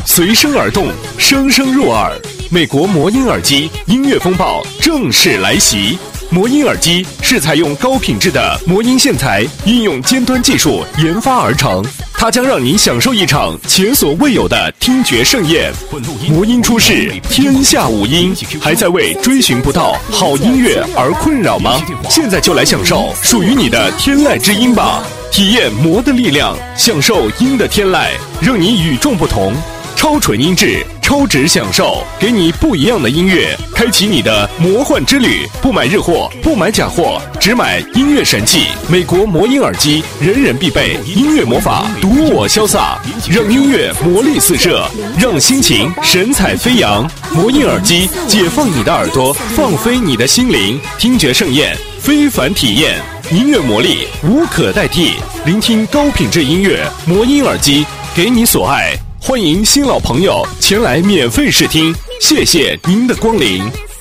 随声而动，声声入耳。美国魔音耳机音乐风暴正式来袭。魔音耳机是采用高品质的魔音线材，运用尖端技术研发而成，它将让你享受一场前所未有的听觉盛宴。魔音出世，天下无音，还在为追寻不到好音乐而困扰吗？现在就来享受属于你的天籁之音吧！体验魔的力量，享受音的天籁，让你与众不同。超纯音质，超值享受，给你不一样的音乐，开启你的魔幻之旅。不买日货，不买假货，只买音乐神器。美国魔音耳机，人人必备，音乐魔法独我潇洒，让音乐魔力四射，让心情神采飞扬。魔音耳机，解放你的耳朵，放飞你的心灵，听觉盛宴，非凡体验，音乐魔力无可代替。聆听高品质音乐，魔音耳机给你所爱。欢迎新老朋友前来免费试听，谢谢您的光临。